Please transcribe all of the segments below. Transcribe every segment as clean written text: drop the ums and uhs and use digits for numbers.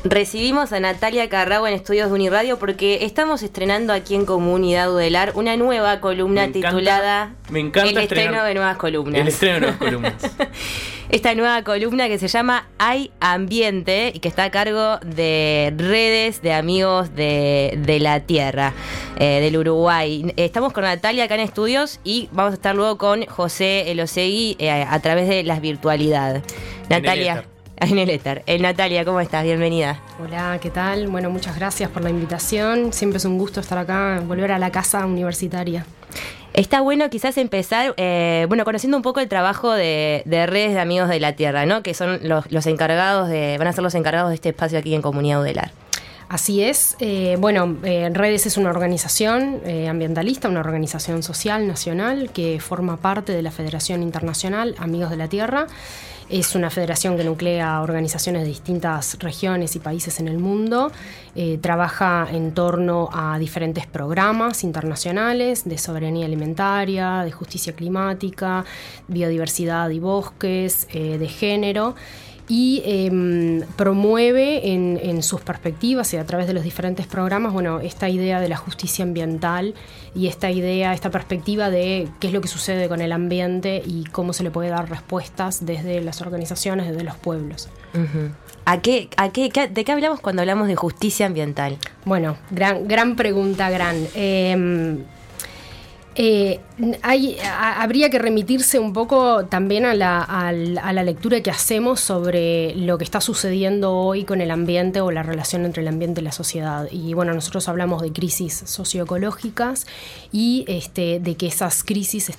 Recibimos a Natalia Carrao en Estudios de Uniradio porque estamos estrenando aquí en Comunidad Udelar una nueva columna titulada Me encanta El estreno de nuevas columnas. El estreno de nuevas columnas. Esta nueva columna que se llama Hay Ambiente y que está a cargo de redes de amigos de la tierra, del Uruguay. Estamos con Natalia acá en Estudios y vamos a estar luego con José Elosegui a través de la virtualidad. Natalia. En el éter. Natalia, ¿cómo estás? Bienvenida. Hola, ¿qué tal? Bueno, muchas gracias por la invitación. Siempre es un gusto estar acá, volver a la casa universitaria. Está bueno quizás empezar, conociendo un poco el trabajo de redes de amigos de la tierra, ¿no? Que son los encargados van a ser los encargados de este espacio aquí en Comunidad Udelar. Así es. Redes es una organización ambientalista, una organización social nacional que forma parte de la Federación Internacional Amigos de la Tierra. Es una federación que nuclea organizaciones de distintas regiones y países en el mundo. Trabaja en torno a diferentes programas internacionales de soberanía alimentaria, de justicia climática, biodiversidad y bosques, de género. Y promueve en sus perspectivas y a través de los diferentes programas, esta idea de la justicia ambiental y esta perspectiva de qué es lo que sucede con el ambiente y cómo se le puede dar respuestas desde las organizaciones, desde los pueblos. Uh-huh. ¿De qué hablamos cuando hablamos de justicia ambiental? Bueno, gran pregunta, habría que remitirse un poco también a la lectura que hacemos sobre lo que está sucediendo hoy con el ambiente o la relación entre el ambiente y la sociedad. Y nosotros hablamos de crisis socioecológicas y de que esas crisis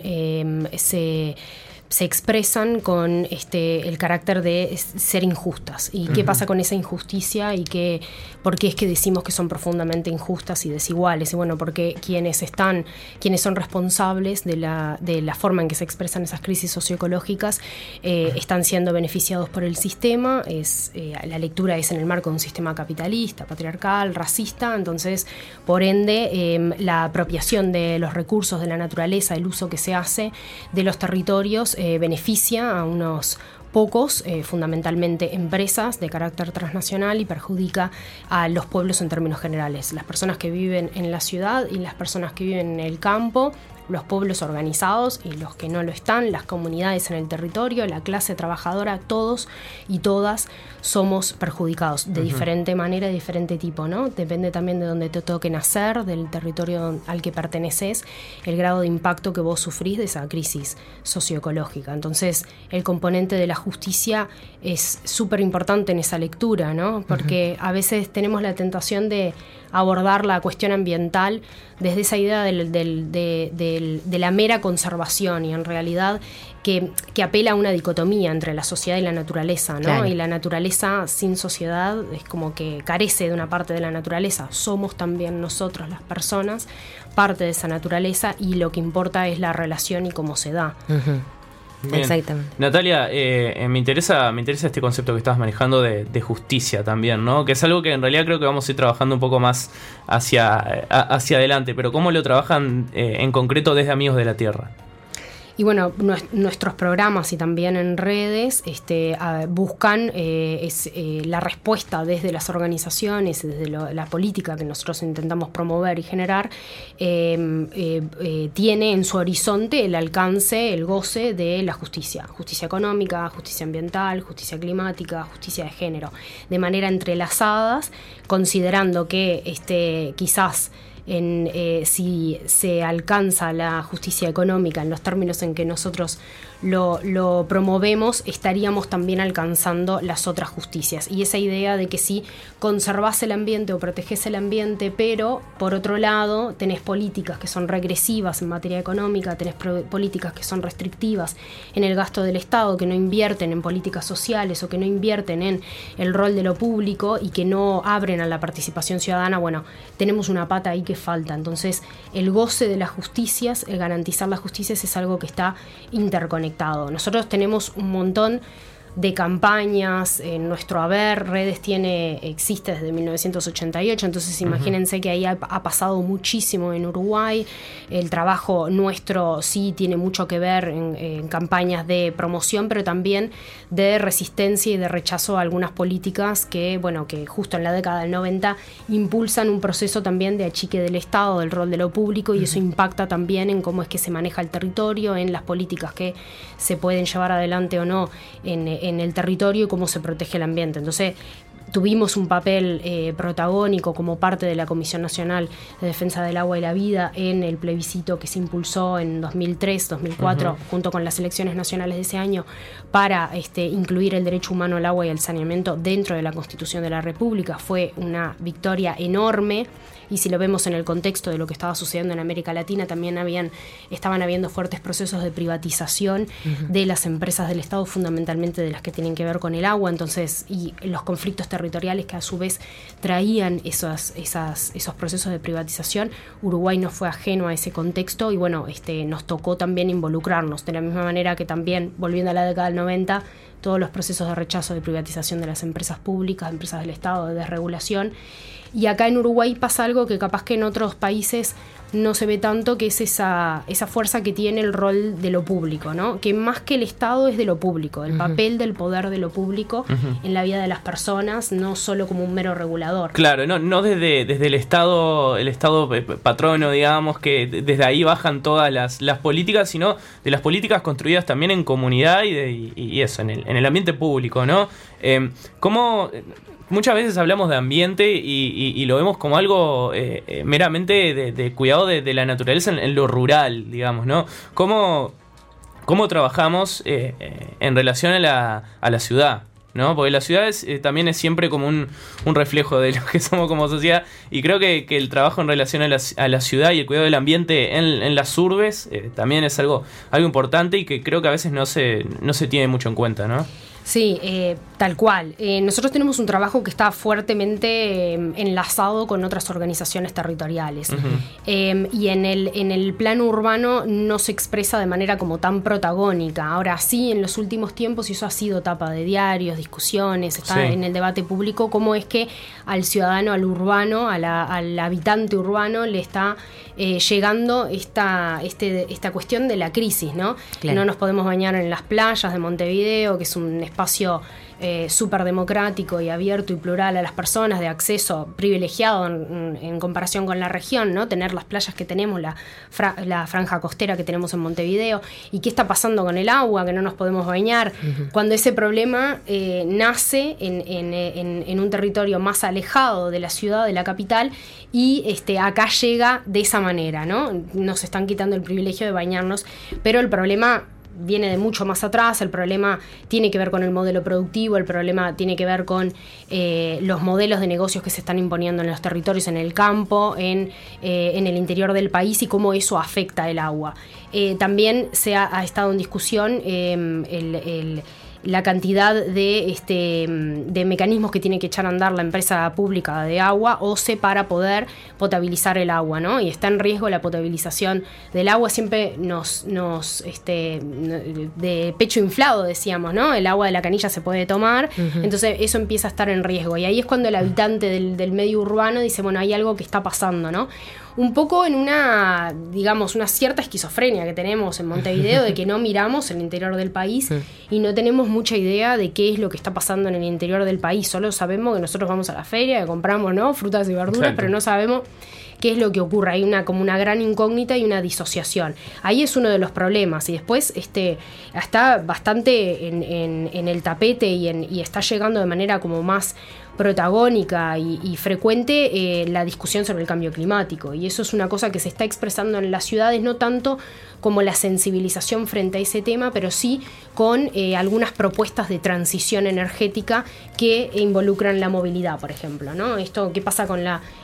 se expresan con el carácter de ser injustas. ¿Y qué pasa con esa injusticia? ¿Y por qué es que decimos que son profundamente injustas y desiguales? Y porque quienes son responsables de la forma en que se expresan esas crisis socioecológicas están siendo beneficiados por el sistema. La lectura es en el marco de un sistema capitalista, patriarcal, racista. Entonces, por ende, la apropiación de los recursos de la naturaleza, el uso que se hace de los territorios, beneficia a unos pocos, fundamentalmente empresas de carácter transnacional, y perjudica a los pueblos en términos generales. Las personas que viven en la ciudad y las personas que viven en el campo, los pueblos organizados y los que no lo están, las comunidades en el territorio, la clase trabajadora, todos y todas somos perjudicados de diferente manera, de diferente tipo, ¿no? Depende también de dónde te toque nacer, del territorio al que perteneces, el grado de impacto que vos sufrís de esa crisis socioecológica. Entonces, el componente de la justicia es súper importante en esa lectura, ¿no? Porque a veces tenemos la tentación de abordar la cuestión ambiental desde esa idea de la mera conservación, y en realidad que apela a una dicotomía entre la sociedad y la naturaleza, ¿no? Claro. Y la naturaleza sin sociedad es como que carece de una parte de la naturaleza. Somos también nosotros, las personas, parte de esa naturaleza, y lo que importa es la relación y cómo se da. Bien. Exactamente. Natalia, me interesa este concepto que estabas manejando de justicia también, ¿no? Que es algo que en realidad creo que vamos a ir trabajando un poco más hacia adelante, pero ¿cómo lo trabajan en concreto desde Amigos de la Tierra? Y nuestros programas y también en redes buscan la respuesta desde las organizaciones, desde la política que nosotros intentamos promover y generar, tiene en su horizonte el alcance, el goce de la justicia económica, justicia ambiental, justicia climática, justicia de género, de manera entrelazadas, considerando que quizás si se alcanza la justicia económica en los términos en que nosotros lo promovemos, estaríamos también alcanzando las otras justicias. Y esa idea de que si conservás el ambiente o protegés el ambiente, pero por otro lado tenés políticas que son regresivas en materia económica, tenés políticas que son restrictivas en el gasto del Estado, que no invierten en políticas sociales o que no invierten en el rol de lo público y que no abren a la participación ciudadana, tenemos una pata ahí que falta. Entonces, el goce de las justicias, el garantizar las justicias, es algo que está interconectado. Nosotros tenemos un montón de campañas en nuestro haber. Redes existe desde 1988, entonces imagínense que ahí ha pasado muchísimo en Uruguay. El trabajo nuestro sí tiene mucho que ver en campañas de promoción, pero también de resistencia y de rechazo a algunas políticas que justo en la década del 90 impulsan un proceso también de achique del Estado, del rol de lo público, y eso impacta también en cómo es que se maneja el territorio, en las políticas que se pueden llevar adelante o no en el territorio y cómo se protege el ambiente. Entonces, tuvimos un papel protagónico como parte de la Comisión Nacional de Defensa del Agua y la Vida en el plebiscito que se impulsó en 2003-2004, junto con las elecciones nacionales de ese año, para incluir el derecho humano al agua y al saneamiento dentro de la Constitución de la República. Fue una victoria enorme. Y si lo vemos en el contexto de lo que estaba sucediendo en América Latina, también estaban habiendo fuertes procesos de privatización de las empresas del Estado, fundamentalmente de las que tienen que ver con el agua, entonces, y los conflictos territoriales que a su vez traían esos procesos de privatización. Uruguay no fue ajeno a ese contexto y nos tocó también involucrarnos, de la misma manera que también, volviendo a la década del 90, todos los procesos de rechazo de privatización de las empresas públicas, empresas del Estado, de desregulación. Y acá en Uruguay pasa algo que capaz que en otros países no se ve tanto, que es esa fuerza que tiene el rol de lo público, ¿no? Que más que el Estado es de lo público, el papel del poder de lo público en la vida de las personas, no solo como un mero regulador. Claro, no desde el Estado patrono, digamos, que desde ahí bajan todas las políticas, sino de las políticas construidas también en comunidad y eso, en el ambiente público, ¿no? ¿Cómo...? Muchas veces hablamos de ambiente y lo vemos como algo meramente de cuidado de la naturaleza en lo rural, digamos, ¿no? ¿Cómo trabajamos en relación a la ciudad? ¿No? Porque la ciudad también es siempre como un reflejo de lo que somos como sociedad, y creo que el trabajo en relación a la ciudad y el cuidado del ambiente en las urbes también es algo importante y que creo que a veces no se tiene mucho en cuenta, ¿no? Sí, tal cual. Nosotros tenemos un trabajo que está fuertemente enlazado con otras organizaciones territoriales. Y en el plano urbano no se expresa de manera como tan protagónica. Ahora sí, en los últimos tiempos, y eso ha sido tapa de diarios, discusiones, está en el debate público, cómo es que al ciudadano, al urbano, al habitante urbano le está llegando esta cuestión de la crisis, ¿no? Claro. No nos podemos bañar en las playas de Montevideo, que es un espacio súper democrático y abierto y plural a las personas, de acceso privilegiado en comparación con la región, ¿no? Tener las playas que tenemos, la franja costera que tenemos en Montevideo. ¿Y qué está pasando con el agua? Que no nos podemos bañar. Cuando ese problema nace en un territorio más alejado de la ciudad, de la capital, y acá llega de esa manera, ¿no? Nos están quitando el privilegio de bañarnos, pero el problema viene de mucho más atrás. El problema tiene que ver con el modelo productivo, el problema tiene que ver con los modelos de negocios que se están imponiendo en los territorios, en el campo, en el interior del país, y cómo eso afecta el agua. También ha estado en discusión la cantidad de mecanismos que tiene que echar a andar la empresa pública de agua, OCE, para poder potabilizar el agua, ¿no? Y está en riesgo la potabilización del agua. Siempre de pecho inflado decíamos, ¿no? El agua de la canilla se puede tomar, entonces eso empieza a estar en riesgo. Y ahí es cuando el habitante del medio urbano dice, bueno, hay algo que está pasando, ¿no? Un poco en una cierta esquizofrenia que tenemos en Montevideo, de que no miramos el interior del país y no tenemos mucha idea de qué es lo que está pasando en el interior del país. Solo sabemos que nosotros vamos a la feria, que compramos, ¿no?, frutas y verduras, exacto, pero no sabemos qué es lo que ocurre. Hay como una gran incógnita y una disociación. Ahí es uno de los problemas. Y después está bastante en el tapete y está llegando de manera como más protagónica y frecuente la discusión sobre el cambio climático, y eso es una cosa que se está expresando en las ciudades, no tanto como la sensibilización frente a ese tema, pero sí con algunas propuestas de transición energética que involucran la movilidad, por ejemplo, ¿no? Esto, ¿qué pasa con la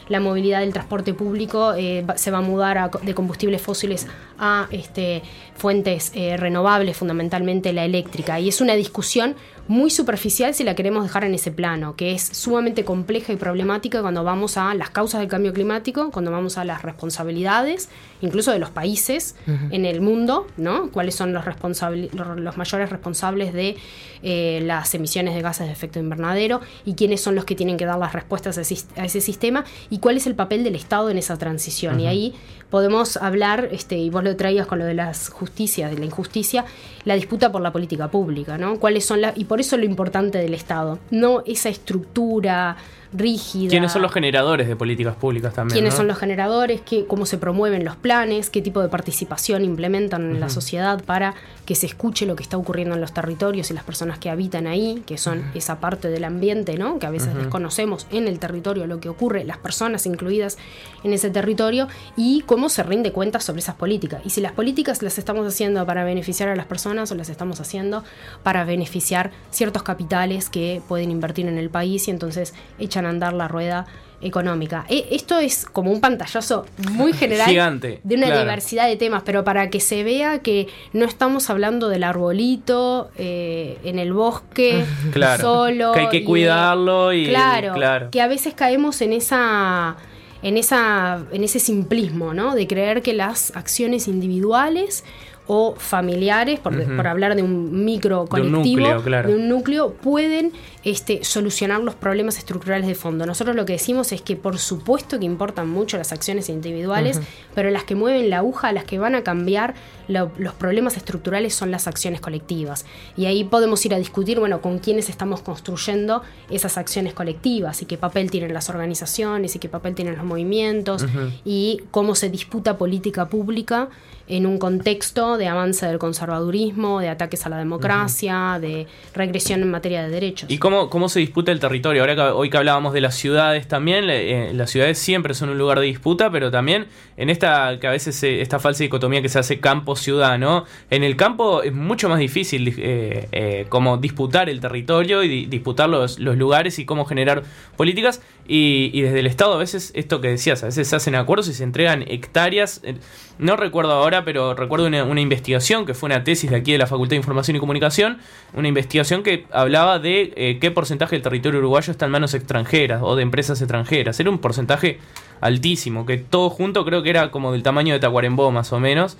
la movilidad del transporte público se va a mudar de combustibles fósiles a fuentes renovables, fundamentalmente la eléctrica. Y es una discusión muy superficial si la queremos dejar en ese plano, que es sumamente compleja y problemática cuando vamos a las causas del cambio climático, cuando vamos a las responsabilidades, incluso de los países en el mundo, ¿no? ¿Cuáles son los mayores responsables de las emisiones de gases de efecto invernadero y quiénes son los que tienen que dar las respuestas a ese sistema y cuál es el papel del Estado en esa transición? Y ahí podemos hablar, y vos lo traías con lo de las justicias, de la injusticia, la disputa por la política pública, ¿no? ¿Cuáles son y por eso lo importante del Estado, no esa estructura rígida. ¿Quiénes son los generadores de políticas públicas también? ¿Quiénes son los generadores? ¿Cómo se promueven los planes? ¿Qué tipo de participación implementan en la sociedad para que se escuche lo que está ocurriendo en los territorios y las personas que habitan ahí, que son esa parte del ambiente, ¿no? Que a veces desconocemos en el territorio lo que ocurre, las personas incluidas en ese territorio, y cómo se rinde cuentas sobre esas políticas. Y si las políticas las estamos haciendo para beneficiar a las personas o las estamos haciendo para beneficiar ciertos capitales que pueden invertir en el país y entonces echan a andar la rueda económica. Esto es como un pantallazo muy general, gigante, de una diversidad de temas, pero para que se vea que no estamos hablando del arbolito en el bosque solo, que hay que cuidarlo claro, que a veces caemos en ese simplismo, ¿no? De creer que las acciones individuales o familiares, por hablar de un micro colectivo, de un núcleo, pueden solucionar los problemas estructurales de fondo. Nosotros lo que decimos es que por supuesto que importan mucho las acciones individuales, pero las que mueven la aguja, las que van a cambiar los problemas estructurales son las acciones colectivas. Y ahí podemos ir a discutir, con quiénes estamos construyendo esas acciones colectivas y qué papel tienen las organizaciones y qué papel tienen los movimientos y cómo se disputa política pública en un contexto de avance del conservadurismo, de ataques a la democracia, de regresión en materia de derechos. ¿Y cómo se disputa el territorio? Hoy que hablábamos de las ciudades también, las ciudades siempre son un lugar de disputa, pero también en que a veces esta falsa dicotomía que se hace campo-ciudad, ¿no? En el campo es mucho más difícil como disputar el territorio y disputar los lugares y cómo generar políticas, y desde el Estado a veces, esto que decías, a veces se hacen acuerdos y se entregan hectáreas. No recuerdo ahora, pero recuerdo una investigación que fue una tesis de aquí de la Facultad de Información y Comunicación, una investigación que hablaba de qué porcentaje del territorio uruguayo está en manos extranjeras o de empresas extranjeras. Era un porcentaje altísimo, que todo junto creo que era como del tamaño de Tacuarembó más o menos,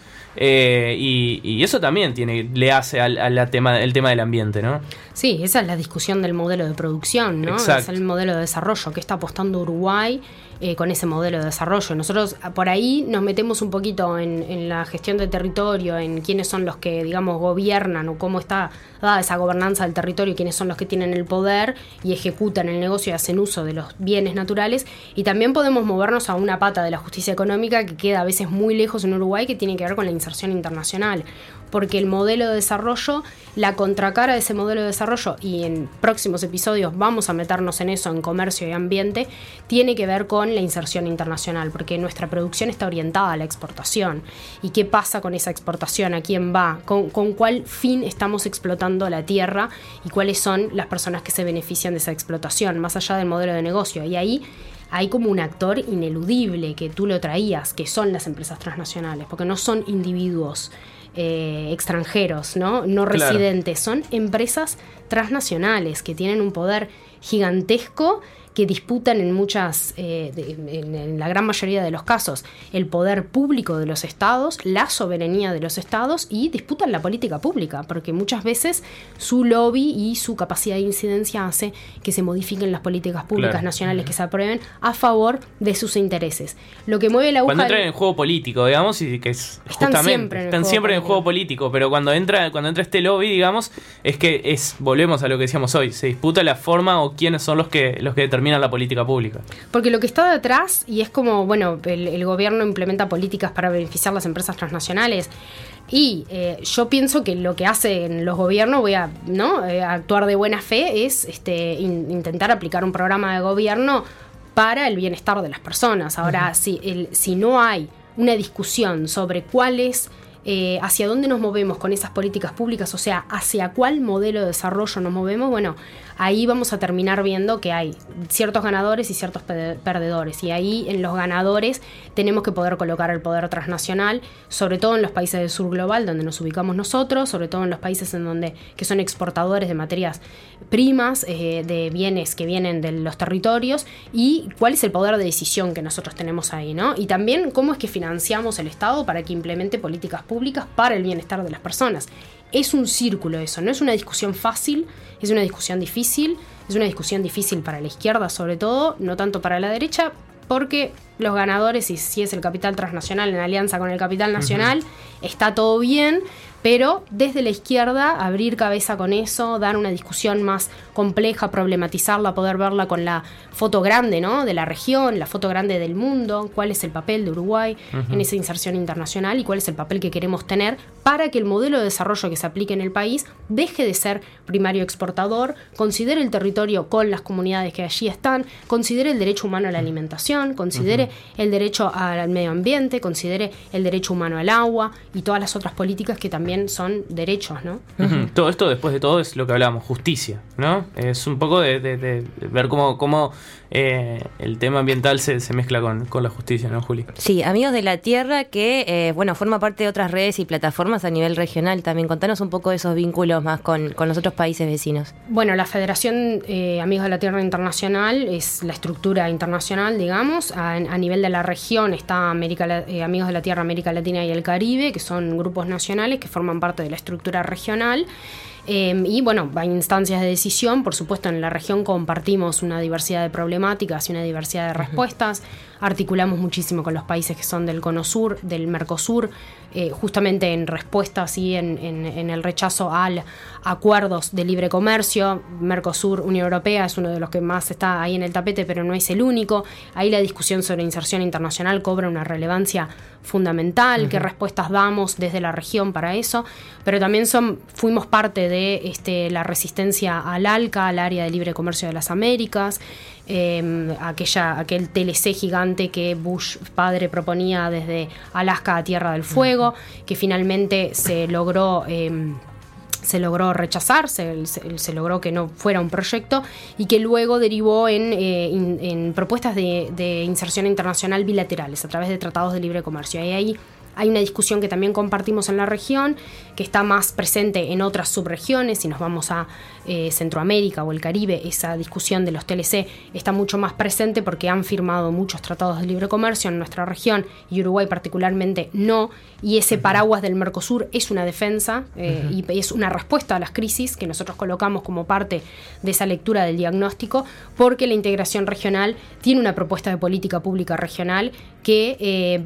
y eso también le hace el tema del ambiente, ¿no? Sí, esa es la discusión del modelo de producción, ¿no? Exacto. Es el modelo de desarrollo que está apostando Uruguay con ese modelo de desarrollo. Nosotros por ahí nos metemos un poquito en la gestión del territorio, en quiénes son los que, digamos, gobiernan o cómo está dada esa gobernanza del territorio, quiénes son los que tienen el poder y ejecutan el negocio y hacen uso de los bienes naturales. Y también podemos movernos a una pata de la justicia económica que queda a veces muy lejos en Uruguay, que tiene que ver con la inserción internacional. Porque el modelo de desarrollo, la contracara de ese modelo de desarrollo, y en próximos episodios vamos a meternos en eso, en comercio y ambiente, tiene que ver con la inserción internacional, porque nuestra producción está orientada a la exportación. ¿Y qué pasa con esa exportación? ¿A quién va? ¿Con cuál fin estamos explotando la tierra? ¿Y cuáles son las personas que se benefician de esa explotación, más allá del modelo de negocio? Y ahí hay como un actor ineludible que tú lo traías, que son las empresas transnacionales, porque no son individuos extranjeros, no residentes, son empresas transnacionales que tienen un poder gigantesco, que disputan en la gran mayoría de los casos el poder público de los estados, la soberanía de los estados, y disputan la política pública, porque muchas veces su lobby y su capacidad de incidencia hace que se modifiquen las políticas públicas nacionales que se aprueben a favor de sus intereses. Lo que mueve la aguja... Cuando entran en juego político, digamos, y que es están siempre en juego político, pero cuando entra este lobby, digamos, es que volvemos a lo que decíamos hoy, se disputa la forma o quiénes son los que determinan la política pública. Porque lo que está detrás, y es como, el gobierno implementa políticas para beneficiar las empresas transnacionales, y yo pienso que lo que hacen los gobiernos, voy a actuar de buena fe, es intentar aplicar un programa de gobierno para el bienestar de las personas. Ahora, si no hay una discusión sobre cuál es hacia dónde nos movemos con esas políticas públicas, o sea, hacia cuál modelo de desarrollo nos movemos, bueno, ahí vamos a terminar viendo que hay ciertos ganadores y ciertos perdedores. Y ahí en los ganadores tenemos que poder colocar el poder transnacional, sobre todo en los países del sur global, donde nos ubicamos nosotros, sobre todo en los países que son exportadores de materias primas, de bienes que vienen de los territorios, y cuál es el poder de decisión que nosotros tenemos ahí, ¿no? Y también cómo es que financiamos el Estado para que implemente políticas públicas para el bienestar de las personas. Es un círculo eso, no es una discusión fácil, es una discusión difícil, para la izquierda sobre todo, no tanto para la derecha, porque los ganadores, y si es el capital transnacional en alianza con el capital nacional, está todo bien, pero desde la izquierda abrir cabeza con eso, dar una discusión más compleja, problematizarla, poder verla con la foto grande, ¿no?, de la región, la foto grande del mundo, cuál es el papel de Uruguay en esa inserción internacional y cuál es el papel que queremos tener para que el modelo de desarrollo que se aplique en el país deje de ser primario exportador, considere el territorio con las comunidades que allí están, considere el derecho humano a la alimentación, considere el derecho al medio ambiente, considere el derecho humano al agua y todas las otras políticas que también son derechos, ¿no? Todo esto, después de todo, es lo que hablábamos, justicia, ¿no? Es un poco de ver cómo el tema ambiental se mezcla con la justicia, ¿no, Juli? Sí, Amigos de la Tierra, que forma parte de otras redes y plataformas a nivel regional también. Contanos un poco de esos vínculos más con los otros países vecinos. Bueno, la Federación Amigos de la Tierra Internacional es la estructura internacional, digamos. A nivel de la región está Amigos de la Tierra América Latina y el Caribe, que son grupos nacionales que forman parte de la estructura regional. Y bueno, hay instancias de decisión, por supuesto en la región compartimos una diversidad de problemáticas y una diversidad de respuestas, articulamos muchísimo con los países que son del Cono Sur, del Mercosur, justamente en respuestas y en el rechazo a acuerdos de libre comercio. Mercosur, Unión Europea es uno de los que más está ahí en el tapete, pero no es el único. Ahí la discusión sobre inserción internacional cobra una relevancia fundamental, qué respuestas damos desde la región para eso, pero también fuimos parte de la resistencia al ALCA, al Área de Libre Comercio de las Américas, aquel TLC gigante que Bush padre proponía desde Alaska a Tierra del Fuego, que finalmente se logró rechazar, se logró que no fuera un proyecto y que luego derivó en propuestas de inserción internacional bilaterales a través de tratados de libre comercio. Y ahí hay una discusión que también compartimos en la región, que está más presente en otras subregiones. Si nos vamos a Centroamérica o el Caribe, esa discusión de los TLC está mucho más presente porque han firmado muchos tratados de libre comercio en nuestra región y Uruguay particularmente no. Y ese paraguas del Mercosur es una defensa y es una respuesta a las crisis que nosotros colocamos como parte de esa lectura del diagnóstico, porque la integración regional tiene una propuesta de política pública regional que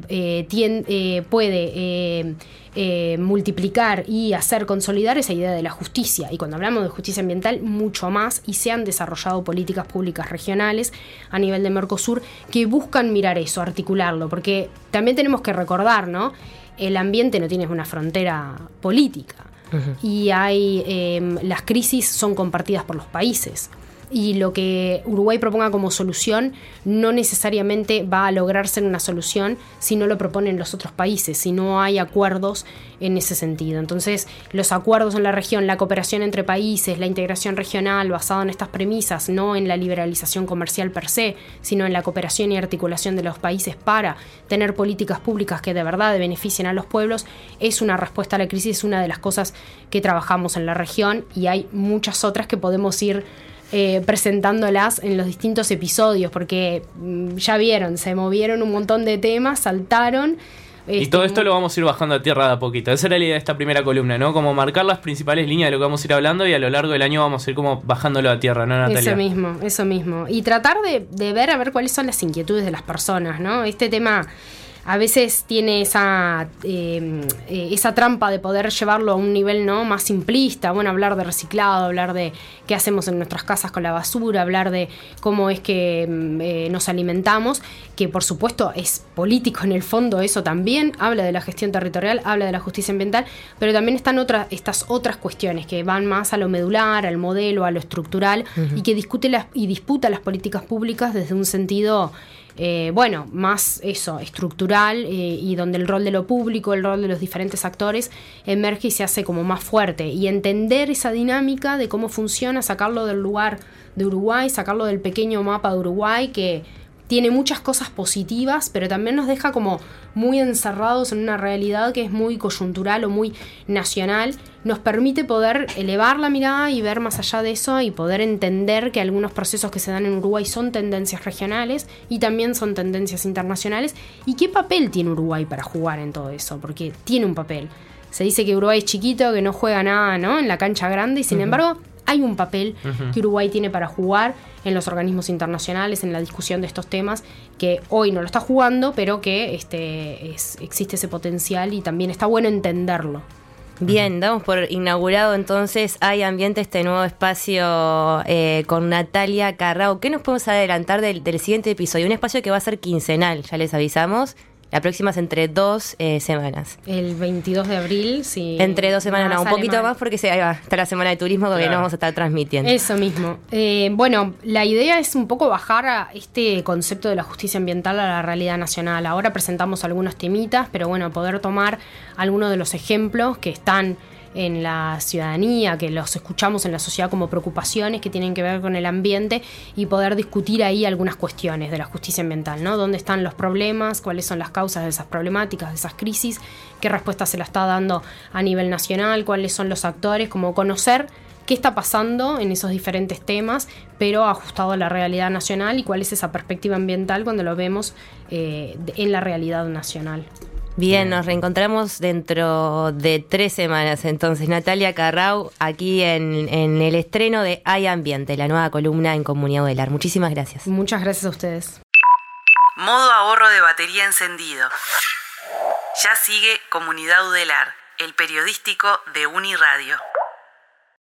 puede multiplicar y hacer consolidar esa idea de la justicia. Y cuando hablamos de justicia ambiental, mucho más, y se han desarrollado políticas públicas regionales a nivel de Mercosur que buscan mirar eso, articularlo, porque también tenemos que recordar, ¿no? El ambiente no tiene una frontera política y las crisis son compartidas por los países. Y lo que Uruguay proponga como solución no necesariamente va a lograrse en una solución si no lo proponen los otros países, si no hay acuerdos en ese sentido. Entonces, los acuerdos en la región, la cooperación entre países, la integración regional basada en estas premisas, no en la liberalización comercial per se, sino en la cooperación y articulación de los países para tener políticas públicas que de verdad beneficien a los pueblos, es una respuesta a la crisis, es una de las cosas que trabajamos en la región, y hay muchas otras que podemos ir presentándolas en los distintos episodios, porque ya vieron, se movieron un montón de temas, saltaron. Y todo esto lo vamos a ir bajando a tierra de a poquito. Esa era la idea de esta primera columna, ¿no? Como marcar las principales líneas de lo que vamos a ir hablando, y a lo largo del año vamos a ir como bajándolo a tierra, ¿no, Natalia? Eso mismo. Y tratar de ver cuáles son las inquietudes de las personas, ¿no? Este tema a veces tiene esa trampa de poder llevarlo a un nivel, ¿no?, más simplista. Bueno, hablar de reciclado, hablar de qué hacemos en nuestras casas con la basura, hablar de cómo es que nos alimentamos, que por supuesto es político en el fondo, eso también habla de la gestión territorial, habla de la justicia ambiental, pero también están estas otras cuestiones que van más a lo medular, al modelo, a lo estructural, y que disputa las políticas públicas desde un sentido más eso, estructural, y donde el rol de lo público, el rol de los diferentes actores emerge y se hace como más fuerte. Y entender esa dinámica de cómo funciona, sacarlo del lugar de Uruguay, sacarlo del pequeño mapa de Uruguay, que tiene muchas cosas positivas, pero también nos deja como muy encerrados en una realidad que es muy coyuntural o muy nacional. Nos permite poder elevar la mirada y ver más allá de eso y poder entender que algunos procesos que se dan en Uruguay son tendencias regionales y también son tendencias internacionales. ¿Y qué papel tiene Uruguay para jugar en todo eso? Porque tiene un papel. Se dice que Uruguay es chiquito, que no juega nada, ¿no?, en la cancha grande, y sin embargo hay un papel que Uruguay tiene para jugar en los organismos internacionales, en la discusión de estos temas, que hoy no lo está jugando, pero que existe ese potencial y también está bueno entenderlo. Bien, damos por inaugurado entonces Hay Ambiente, este nuevo espacio con Natalia Carrao. ¿Qué nos podemos adelantar del siguiente episodio? Un espacio que va a ser quincenal, ya les avisamos. La próxima es entre 2 semanas. El 22 de abril, sí. Entre 2 semanas, no, un poquito más porque ahí va, está la semana de turismo que no vamos a estar transmitiendo. Eso mismo. La idea es un poco bajar a este concepto de la justicia ambiental a la realidad nacional. Ahora presentamos algunos temitas, pero poder tomar algunos de los ejemplos que están en la ciudadanía, que los escuchamos en la sociedad como preocupaciones que tienen que ver con el ambiente, y poder discutir ahí algunas cuestiones de la justicia ambiental, ¿no? ¿Dónde están los problemas? ¿Cuáles son las causas de esas problemáticas, de esas crisis? ¿Qué respuesta se la está dando a nivel nacional? ¿Cuáles son los actores? Como conocer qué está pasando en esos diferentes temas, pero ajustado a la realidad nacional, y cuál es esa perspectiva ambiental cuando lo vemos en la realidad nacional. Bien, nos reencontramos dentro de 3 semanas. Entonces, Natalia Carrao, aquí en el estreno de Hay Ambiente, la nueva columna en Comunidad Udelar. Muchísimas gracias. Muchas gracias a ustedes. Modo ahorro de batería encendido. Ya sigue Comunidad Udelar, el periodístico de Uniradio.